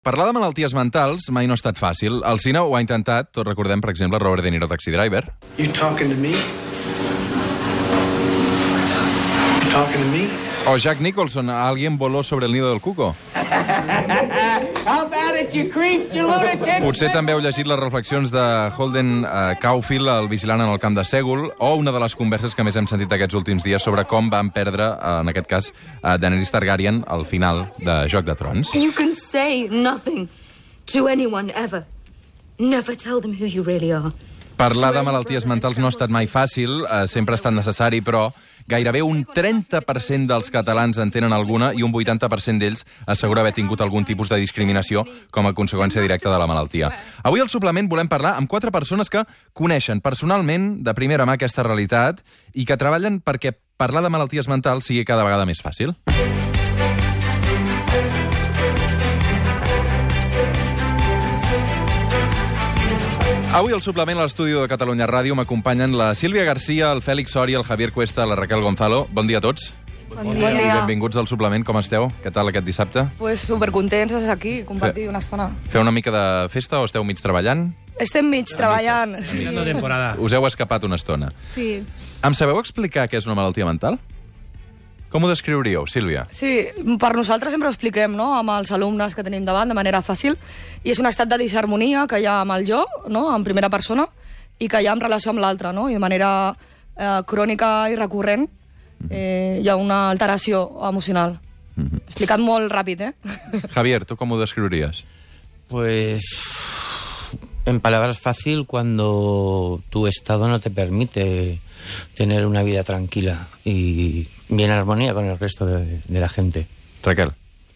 Parlar de malalties mentals mai no ha estat fàcil. El cine ho ha intentat, tots recordem, per exemple, Robert De Niro, Taxi Driver. You talking to me? You talking to me? O Jack Nicholson, Alguien voló sobre el nido del cuco. How about it, you creep, you lunatic? Potser també heu llegit les reflexions de Holden Caulfield, el vigilant en el camp de Sègul, o una de les converses que més hem sentit aquests últims dies sobre com van perdre, en aquest cas, Daenerys Targaryen al final de Joc de Trons. You can say nothing to anyone ever. Never tell them who you really are. Parlar de malalties mentals no ha estat mai fàcil, sempre ha estat necessari, però gairebé un 30% dels catalans en tenen alguna i un 80% d'ells assegura haver tingut algun tipus de discriminació com a conseqüència directa de la malaltia. Avui al suplement volem parlar amb 4 persones que coneixen personalment de primera mà aquesta realitat i que treballen perquè parlar de malalties mentals sigui cada vegada més fàcil. Avui al suplement a l'estudi de Catalunya Ràdio m'acompanyen la Sílvia Garcia, el Fèlix Soria, el Javier Cuesta, la Raquel Gonzalo. Bon dia a tots. Bon dia. Benvinguts al suplement, com esteu? Què tal aquest dissabte? Pues supercontents de ser aquí, compartir una estona. Feu una mica de festa o esteu mig treballant? Estem mig treballant. Mirando temporada. Us heu escapat una estona. Sí. Em sabeu explicar què és una malaltia mental? Com ho descriuríeu, Sílvia? Sí, per nosaltres sempre ho expliquem, no?, amb els alumnes que tenim davant de manera fàcil, i és un estat de disharmonia que hi ha amb el jo, no?, en primera persona, i que hi ha en relació amb l'altre, no?, i de manera crònica i recurrent hi ha una alteració emocional. Explicat molt ràpid, Javier, ¿tú cómo lo describirías? Pues en palabras fácil, cuando tu estado no te permite tener una vida tranquila y bien en armonía con el resto de la gente. Raquel.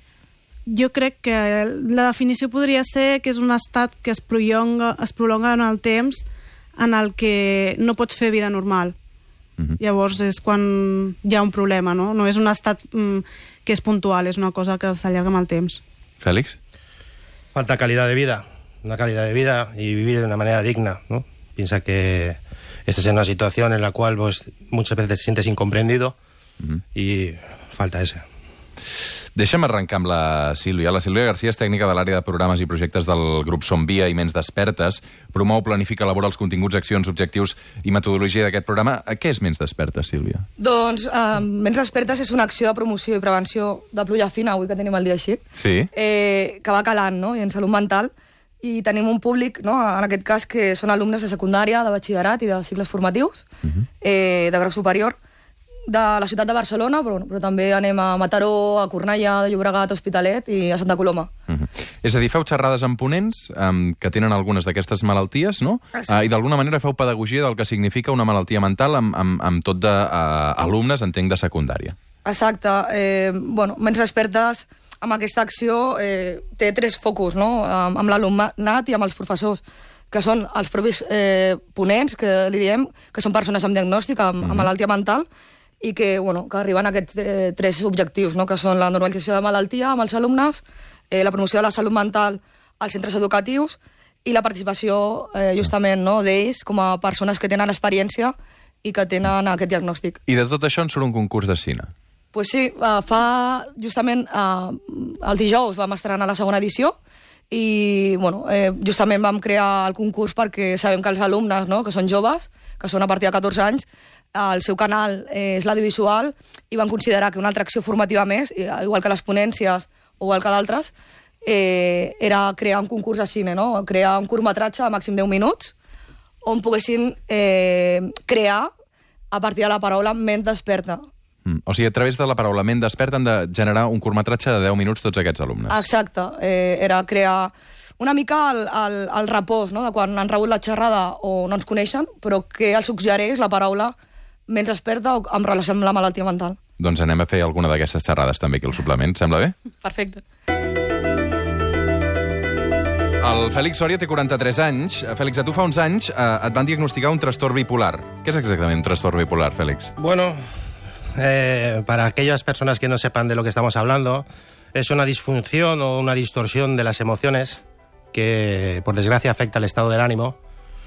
Jo crec que la definició podria ser que és un estat que es prolonga en el temps en el que no pots fer vida normal. Llavors és quan hi ha un problema, no? No és un estat que és puntual, és una cosa que s'allarga amb el temps. Félix. Falta calidad de vida, una calidad de vida y vivir de una manera digna, ¿no? Piensa que estás en una situación en la cual pues, muchas veces te sientes incomprendido y falta ese. Deixa'm arrencar amb la Sílvia. La Sílvia Garcia és tècnica de l'àrea de programes i projectes del grup Som Via i Ments Despertes. Promou, planifica, elabora els continguts, accions, objectius i metodologia d'aquest programa. Què és Ments Despertes, Sílvia? Doncs Ments Despertes és una acció de promoció i prevenció de pluja fina, avui que tenim el dia així, Sí. Que va calant, no?, i en salut mental, i tenim un públic, no?, en aquest cas, que són alumnes de secundària, de batxillerat i de cicles formatius, de grau superior, de la ciutat de Barcelona, però també anem a Mataró, a Cornellà, de Llobregat, a Hospitalet i a Santa Coloma. És a dir, feu xerrades amb ponents que tenen algunes d'aquestes malalties, no? I d'alguna manera feu pedagogia del que significa una malaltia mental amb tot d'alumnes, entenc, de secundària. Exacte. Ments Despertes, amb aquesta acció, té 3 focus, no?, amb l'alumnat i amb els professors, que són els propis ponents, que li diem, que són persones amb diagnòstic, amb malaltia mental, i que arriben a aquests 3 objectius, no?, que són la normalització de la malaltia amb els alumnes, la promoció de la salut mental als centres educatius i la participació justament, no?, d'ells com a persones que tenen experiència i que tenen aquest diagnòstic. I de tot això en surt un concurs de cine. Pues sí, justament el dijous vam estrenar la segona edició i justament vam crear el concurs perquè sabem que els alumnes, no?, que són joves, que són a partir de 14 anys, el seu canal és l'audiovisual i van considerar que una altra acció formativa més, igual que les ponències o igual que d'altres, era crear un concurs de cine, no?, crear un curtmetratge a màxim 10 minuts on poguessin crear a partir de la paraula ment desperta. O sigui, a través de la paraula ment desperta han de generar un curtmetratge de 10 minuts tots aquests alumnes. Exacte. Era crear una mica el repòs, no?, de quan han rebut la xerrada o no ens coneixen, però que els suggereix la paraula ment desperta o en relació amb la malaltia mental. Doncs anem a fer alguna d'aquestes xerrades també aquí al suplement. Sembla bé? Perfecte. El Fèlix Soria té 43 anys. Fèlix, a tu fa uns anys et van diagnosticar un trastorn bipolar. Què és exactament un trastorn bipolar, Fèlix? Bueno, para aquellas personas que no sepan de lo que estamos hablando, es una disfunción o una distorsión de las emociones que, por desgracia, afecta al estado del ánimo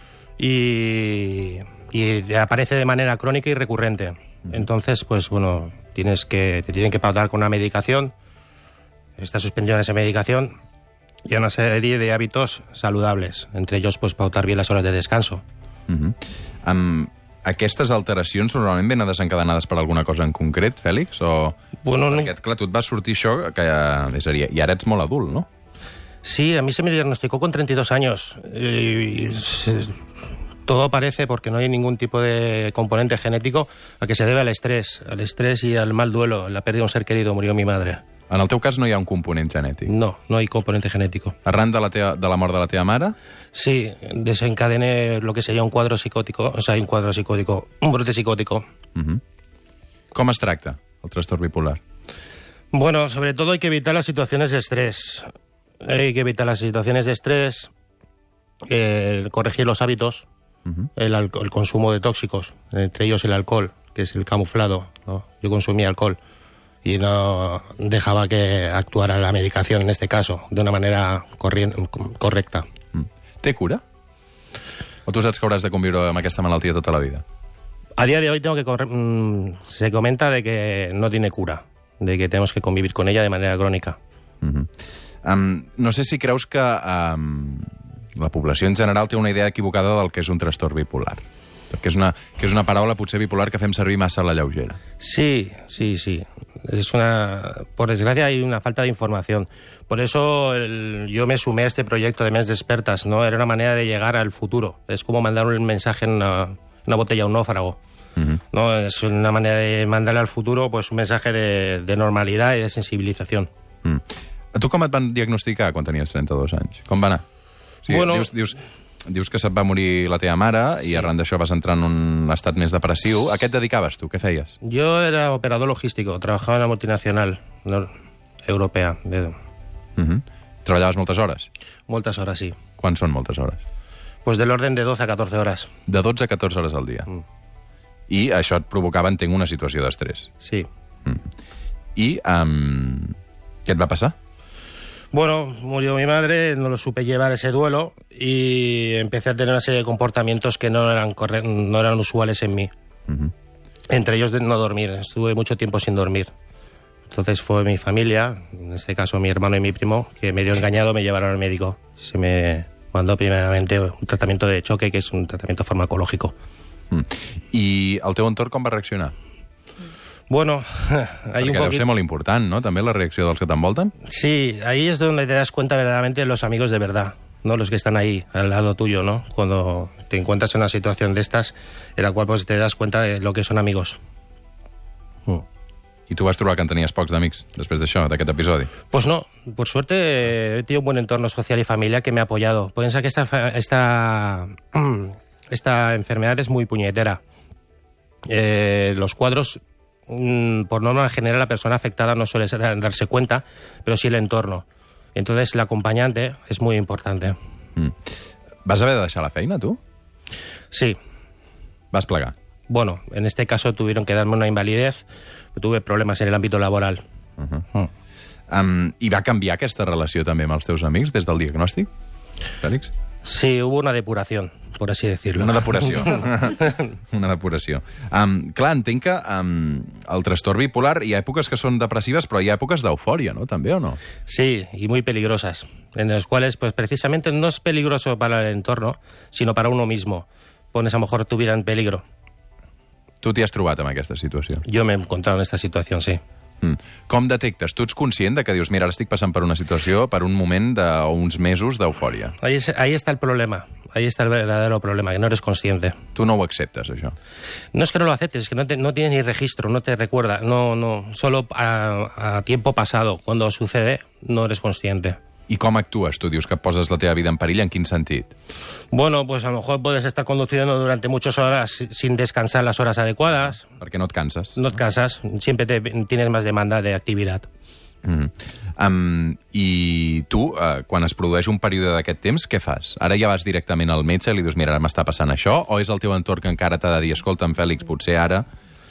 y aparece de manera crónica y recurrente. Entonces, pues bueno, te tienen que pautar con una medicación, está suspendida esa medicación y a una serie de hábitos saludables, entre ellos pues pautar bien las horas de descanso. Aquestes alteracions normalment venen desencadenades per alguna cosa en concret, Fèlix? O... Bueno, Perquè, clar, tu et va sortir això, que i ara ets molt adult, ¿no? Sí, a mí se me diagnosticó con 32 años. Todo parece, porque no hay ningún tipo de componente genético, a que se debe al estrés y al mal duelo. La pérdida de un ser querido, murió mi madre. En el teu cas no hi ha un component genètic? No, no hay componente genético. Arran de la mort de la teva mare? Sí, desencadené lo que sería un cuadro psicótico, un brote psicótico. Com es tracta el trastorn bipolar? Bueno, sobre todo hay que evitar las situaciones de estrés. Hay que evitar las situaciones de estrés, corregir los hábitos, el consumo de tóxicos, entre ellos el alcohol, que es el camuflado, ¿no? Yo consumía alcohol y no dejaba que actuara la medicación, en este caso, de una manera correcta. Té cura? O tu saps que hauràs de conviure amb aquesta malaltia tota la vida? A día de hoy se comenta de que no tiene cura, de que tenemos que convivir con ella de manera crónica. No sé si creus que la població en general té una idea equivocada del que és un trastorn bipolar. Perquè és una paraula, potser bipolar, que fem servir massa a la lleugera. Sí. Por desgracia hay una falta de información. Por eso yo me sumé a este proyecto de Mes de Expertas, ¿no? Era una manera de llegar al futuro. Es como mandar un mensaje en una botella a un náufrago. ¿No? Es una manera de mandarle al futuro pues un mensaje de normalidad y de sensibilización. A tu com et van diagnosticar quan tenies 32 anys? Com va anar? O sigui, Bueno, dius que se't va morir la teva mare i arran d'això vas entrar en un estat més depressiu. A què et dedicaves tu? Què feies? Yo era operador logístico, trabajaba en una multinacional europea. Treballaves moltes hores? Moltes hores, sí. Quan són moltes hores? Pues del orden de 12 a 14 horas. De 12 a 14 hores al dia. I això et provocava, entenc, una situació d'estrès. Sí. I què et va passar? Bueno, murió mi madre, no lo supe llevar ese duelo y empecé a tener una serie de comportamientos que no eran usuales en mí. Entre ellos de no dormir. Estuve mucho tiempo sin dormir. Entonces fue mi familia, en este caso mi hermano y mi primo, que medio engañado me llevaron al médico. Se me mandó primeramente un tratamiento de choque, que es un tratamiento farmacológico. I el teu entorn com va reaccionar? Bueno, hay Perquè deu ser molt important, ¿no?, també la reacció dels que t'envolten. Sí, ahí es donde te das cuenta verdaderamente de los amigos de verdad, ¿no? Los que están ahí, al lado tuyo, ¿no? Cuando te encuentras en una situación de estas, en la cual pues te das cuenta de lo que son amigos. I tu vas trobar que en tenies pocs d'amics després d'això, d'aquest episodi? Pues no, por suerte he tenido un buen entorno social y familiar que me ha apoyado. Piensa que esta enfermedad es muy puñetera. Los cuadros, por norma general, la persona afectada no suele darse cuenta, pero sí el entorno. Entonces, el acompañante es muy importante. Vas haver de deixar la feina, tu? Sí. Vas plegar? Bueno, en este caso tuvieron que darme una invalidez, tuve problemas en el ámbito laboral. I va canviar aquesta relació també amb els teus amics des del diagnòstic, Fèlix? Sí, hubo una depuración, por así decirlo. Una depuració. Una depuració. Clar, entenc que el trastorn bipolar hi ha èpoques que són depressives, però hi ha èpoques d'eufòria, no? També, o no? Sí, y muy peligrosas, en las cuales, pues precisamente no es peligroso para el entorno, sino para uno mismo. Pones a lo mejor tu vida en peligro. Tu t'hi has trobat en aquesta situació? Yo me he encontrado en esta situación, sí. Com detectes? Tu ets conscient de que dius, mira, ara estic passant per una situació, per un moment d'uns mesos d'eufòria? Ahí está el problema, ahí está el verdadero problema, que no eres consciente. Tu no ho acceptes, això? No es que no lo aceptes, es que no tienes ni registro, no te recuerda, no, solo a tiempo pasado, cuando sucede, no eres consciente. I com actues? Tu dius que poses la teva vida en perill, en quin sentit? Bueno, pues a lo mejor puedes estar conduciendo durante muchas horas sin descansar las horas adecuadas. Perquè no et canses? No et cansas, siempre tienes más demanda de actividad. I tu, quan es produeix un període d'aquest temps, què fas? Ara ja vas directament al metge i li dius, mira, ara m'està passant això, o és el teu entorn que encara t'ha de dir, escolta'm, Fèlix, potser ara...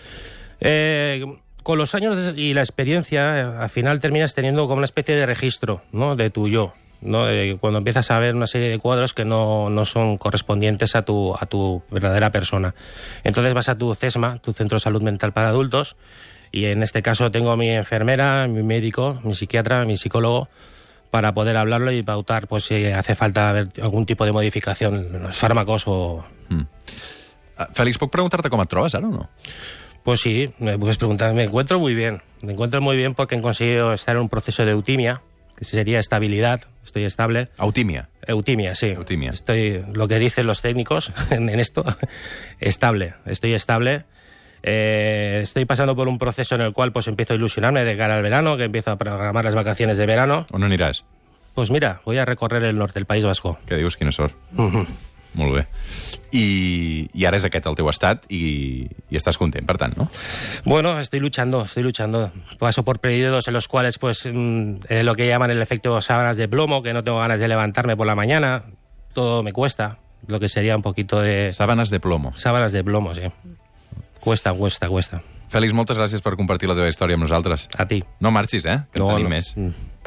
Con los años y la experiencia, al final terminas teniendo como una especie de registro, ¿no?, de tu yo, ¿no? Cuando empiezas a ver una serie de cuadros que no son correspondientes a tu verdadera persona. Entonces vas a tu CESMA, tu Centro de Salud Mental para Adultos, y en este caso tengo a mi enfermera, mi médico, mi psiquiatra, mi psicólogo, para poder hablarlo y pautar pues si hace falta ver algún tipo de modificación en los fármacos o... Fèlix, puc preguntar-te com et trobes ara o no? Pues sí, me puedes preguntar. Me encuentro muy bien porque he conseguido estar en un proceso de eutimia, que sería estabilidad, estoy estable. Eutimia. Eutimia, sí. Eutimia. Estoy, lo que dicen los técnicos en esto, estable, estoy estable. Estoy pasando por un proceso en el cual pues empiezo a ilusionarme de cara al verano, que empiezo a programar las vacaciones de verano. On aniràs? Pues mira, voy a recorrer el norte, el País Vasco. Què dius? Quina sort. Molt bé. I ara és aquest el teu estat i estàs content, per tant, no? Bueno, estoy luchando. Paso por periodos en los cuales, pues, lo que llaman el efecto sábanas de plomo, que no tengo ganas de levantarme por la mañana. Todo me cuesta, lo que sería un poquito de... Sábanas de plomo. Sábanas de plomo, sí. Cuesta. Fèlix, moltes gràcies per compartir la teva història amb nosaltres. A ti. No marxis, que en tenim més.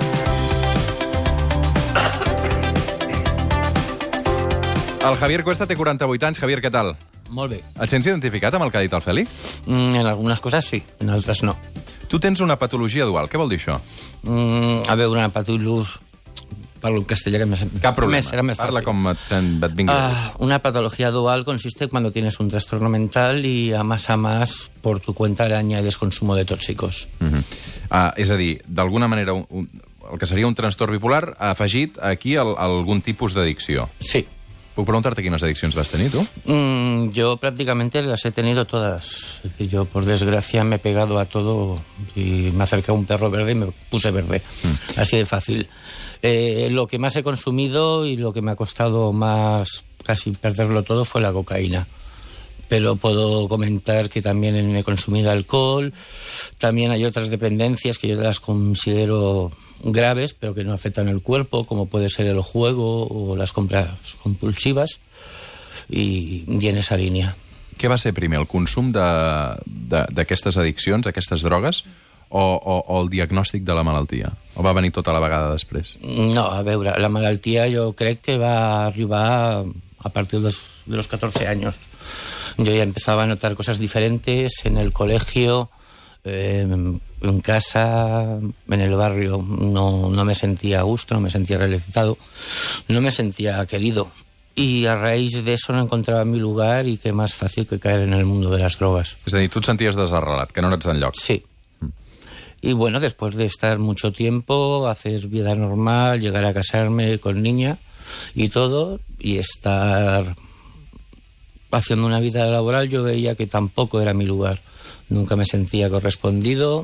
El Javier Cuesta té 48 anys. Javier, què tal? Molt bé. Et sents identificat amb el que ha dit el Fèlix? En algunes coses sí, en altres no. Tu tens una patologia dual. Què vol dir això? A veure, una patologia... Parlo en castellà, que Cap problema. será más Parla fácil. com et vingui. Una patología dual consiste cuando tienes un trastorno mental y a más por tu cuenta le añades consumo de tóxicos. És a dir, d'alguna manera, el que seria un trastorn bipolar ha afegit aquí algun tipus d'addicció. Sí. Puc preguntar-te quines addiccions vas tenir, tu? Yo prácticamente las he tenido todas. Es decir, yo, por desgracia, me he pegado a todo y me acerqué a un perro verde y me puse verde. Así de fácil. Lo que más he consumido y lo que me ha costado más casi perderlo todo fue la cocaína. Pero puedo comentar que también he consumido alcohol. También hay otras dependencias que yo las considero graves, pero que no afectan el cuerpo, como puede ser el juego o las compras compulsivas, y en esa línia. Què va ser primer, el consum d'aquestes addiccions, aquestes drogues, o el diagnòstic de la malaltia? O va venir tota la vegada després? No, a veure, la malaltia jo crec que va arribar a partir de los 14 años. Yo ya empezaba a notar cosas diferentes en el colegio, en casa, en el barrio. No me sentía a gusto, no me sentía realizado, no me sentía querido. Y a raíz de eso no encontraba mi lugar y qué más fácil que caer en el mundo de las drogas. És a dir, tu et senties desarrelat, que no ets enlloc. Sí. Y bueno, después de estar mucho tiempo, hacer vida normal, llegar a casarme con niña y todo, y estar haciendo una vida laboral, yo veía que tampoco era mi lugar. Nunca me sentía correspondido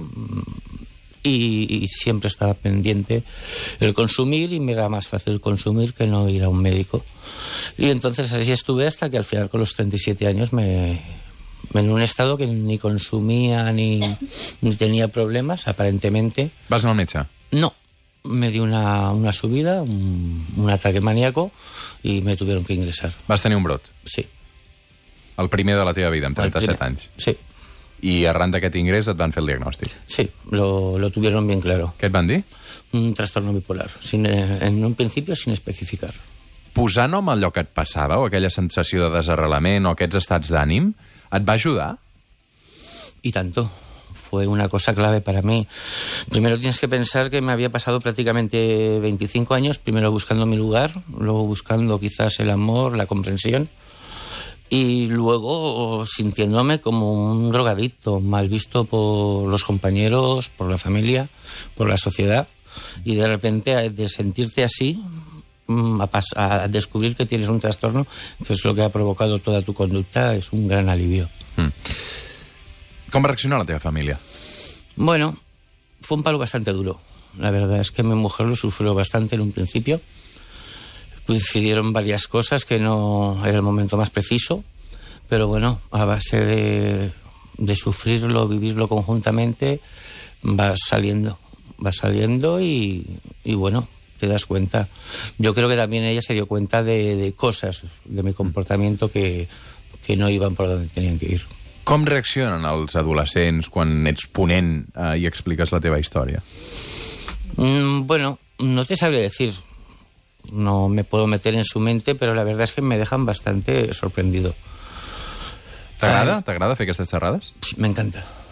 y siempre estaba pendiente el consumir, y me era más fácil consumir que no ir a un médico. Y entonces así estuve hasta que al final, con los 37 años, en un estado que ni consumía ni tenía problemas, aparentemente. Vas al metge? No, me dio una subida, un ataque maníaco, y me tuvieron que ingresar. Vas tenir un brot? Sí. El primer de la teva vida, amb 37 anys? Sí. I arran d'aquest ingrés et van fer el diagnòstic? Sí, lo tuvieron bien claro. Què et van dir? Un trastorno bipolar, en un principio sin especificar. Posar nom a allò que et passava, o aquella sensació de desarrelament, o aquests estats d'ànim, et va ayudar? Y tanto. Fue una cosa clave para mí. Primero tienes que pensar que me había pasado prácticamente 25 años, primero buscando mi lugar, luego buscando quizás el amor, la comprensión, y luego sintiéndome como un drogadicto, mal visto por los compañeros, por la familia, por la sociedad, y de repente de sentirte así, a descubrir que tienes un trastorno, que es lo que ha provocado toda tu conducta, es un gran alivio. ¿Com va reaccionar la teva família? Bueno, fue un palo bastante duro. La verdad es que mi mujer lo sufrió bastante en un principio. Coincidieron varias cosas que no era el momento más preciso, pero bueno, a base de sufrirlo, vivirlo conjuntamente, vas saliendo y bueno, te das cuenta. Yo creo que también ella se dio cuenta de cosas de mi comportamiento que no iban por donde tenían que ir. Com reaccionen els adolescents quan ets ponent i expliques la teva història? Bueno, no te sabré decir. No me puedo meter en su mente, pero la verdad es que me dejan bastante sorprendido. T'agrada? T'agrada fer aquestes xerrades? Me encanta.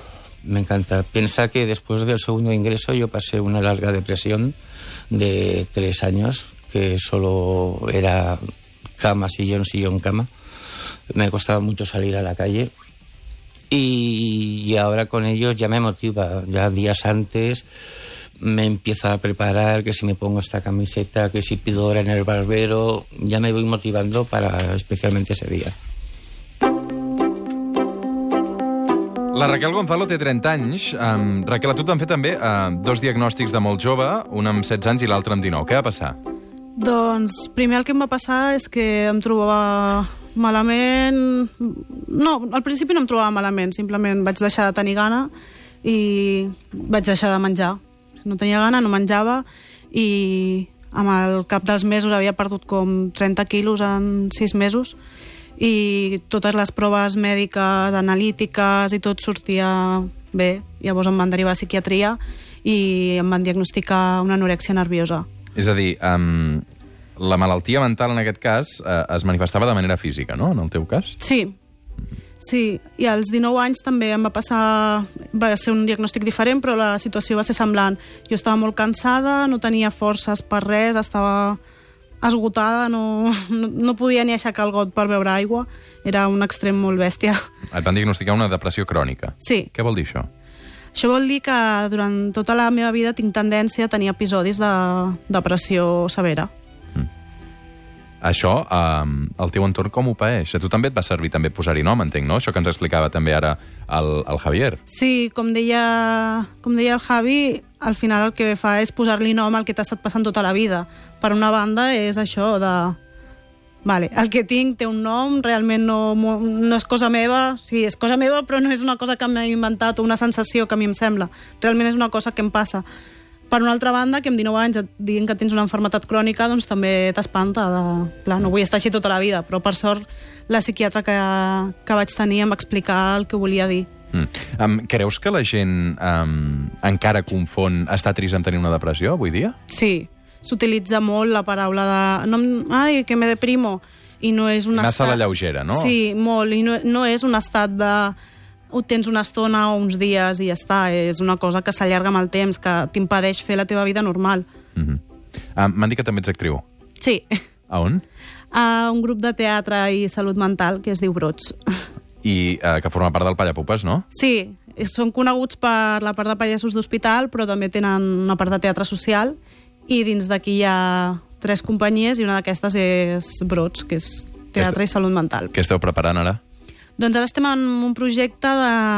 me encanta. Piensa que después del segundo ingreso yo pasé una larga depresión de 3 años, que solo era cama, sillón, sillón, cama. Me costaba mucho salir a la calle. Y ahora con ellos ya me motiva. Ya días antes me empiezo a preparar, que si me pongo esta camiseta, que si pido hora en el barbero, ya me voy motivando para especialmente ese día. La Raquel Gonzalo té 30 anys. Raquel, a tu t'han fet també 2 diagnòstics de molt jove, un amb 16 anys i l'altre amb 19. Què va passar? Doncs primer el que em va passar és que em trobava malament... No, al principi no em trobava malament, simplement vaig deixar de tenir gana i vaig deixar de menjar. No tenia gana, no menjava i amb el cap dels mesos havia perdut com 30 quilos en 6 mesos i totes les proves mèdiques, analítiques i tot sortia bé. Llavors em van derivar a psiquiatria i em van diagnosticar una anorèxia nerviosa. És a dir, la malaltia mental en aquest cas es manifestava de manera física, no?, en el teu cas? Sí, i als 19 anys també em va passar... Va ser un diagnòstic diferent, però la situació va ser semblant. Jo estava molt cansada, no tenia forces per res, estava esgotada, no podia ni aixecar el got per beure aigua. Era un extrem molt bèstia. Et van diagnosticar una depressió crònica. Sí. Què vol dir això? Això vol dir que durant tota la meva vida tinc tendència a tenir episodis de depressió severa. Això, el teu entorn com ho paeix? A tu també et va servir també posar-hi nom, entenc, no? Això que ens explicava també ara el Javier. Sí, com deia el Javi, al final el que fa és posar-li nom al que t'ha estat passant tota la vida. Per una banda és això de... Vale, el que tinc té un nom, realment no és cosa meva, sí, és cosa meva, però no és una cosa que m'he inventat o una sensació que a mi em sembla. Realment és una cosa que em passa. Per una altra banda, que amb 19 anys et diguin que tens una malaltia crònica, doncs també t'espanta. Clar, no vull estar així tota la vida, però per sort la psiquiatra que vaig tenir em va explicar el que volia dir. Creus que la gent encara confon estar trist amb tenir una depressió avui dia? Sí, s'utilitza molt la paraula de ai, que me deprimo, i no és un estat... Massa a la lleugera, no? Sí, molt, i no és un estat de... ho tens una estona o uns dies i ja està, és una cosa que s'allarga amb el temps, que t'impedeix fer la teva vida normal. M'han dit que també ets actriu. Sí. A on? A un grup de teatre i salut mental que es diu Brots. I que forma part del Pallapupes, no? Sí, són coneguts per la part de pallassos d'hospital, però també tenen una part de teatre social, i dins d'aquí hi ha 3 companyies i una d'aquestes és Brots, que és teatre i salut mental. Què esteu preparant ara? Doncs ara estem en un projecte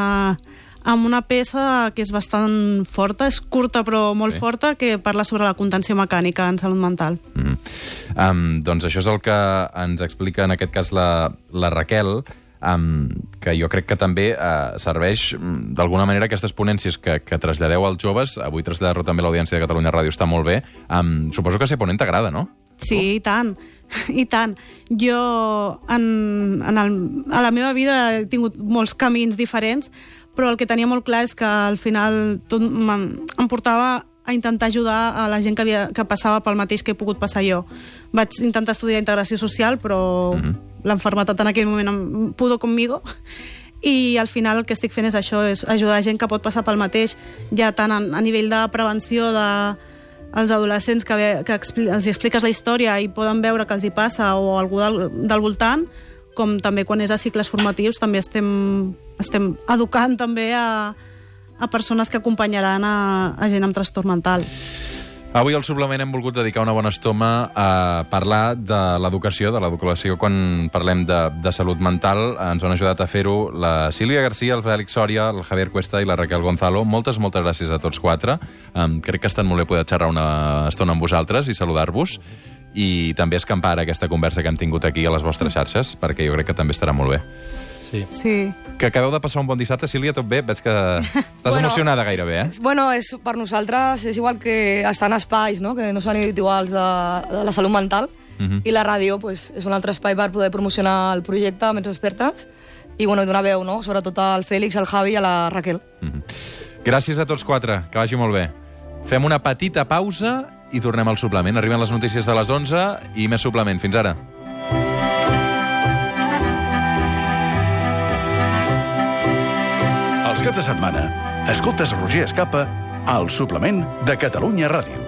amb una peça que és bastant forta, és curta però molt forta, que parla sobre la contenció mecànica en salut mental. Doncs això és el que ens explica en aquest cas la Raquel, que jo crec que també serveix d'alguna manera aquestes ponències que traslladeu als joves. Avui traslladar-ho també a l'audiència de Catalunya Ràdio està molt bé. Suposo que ser ponent t'agrada, no? Sí, i tant. I tant. Jo a la meva vida he tingut molts camins diferents, però el que tenia molt clar és que al final tot em portava a intentar ajudar a la gent que passava pel mateix que he pogut passar jo. Vaig intentar estudiar integració social, però l'enfermetat en aquell moment em pudo conmigo, i al final el que estic fent és això, és ajudar gent que pot passar pel mateix, ja tant a nivell de prevenció als adolescents que els expliques la història i poden veure que els hi passa o algú del voltant, com també quan és a cicles formatius també estem educant també a persones que acompanyaran a gent amb trastorn mental. Avui al suplement hem volgut dedicar una bona estona a parlar de l'educació, quan parlem de salut mental. Ens han ajudat a fer-ho la Sílvia García, el Fèlix Sòria, el Javier Cuesta i la Raquel Gonzalo. Moltes gràcies a tots 4. Crec que ha estat molt bé poder xerrar una estona amb vosaltres i saludar-vos, i també escampar aquesta conversa que hem tingut aquí a les vostres xarxes, perquè jo crec que també estarà molt bé. Sí. Que acabeu de passar un bon dissabte. Sílvia, tot bé? Veig que estàs emocionada gairebé, eh? Bueno, per nosaltres és igual que estar en espais, no?, que no són iguals de la salut mental, i la ràdio pues, és un altre espai per poder promocionar el projecte amb els expertes i donar veu, no?, sobretot al Fèlix, al Javi i a la Raquel. Gràcies a tots 4, que vagi molt bé. Fem una petita pausa i tornem al suplement. Arriben les notícies de les 11 i més suplement. Fins ara. Els caps de setmana, escoltes Roger Escapa al suplement de Catalunya Ràdio.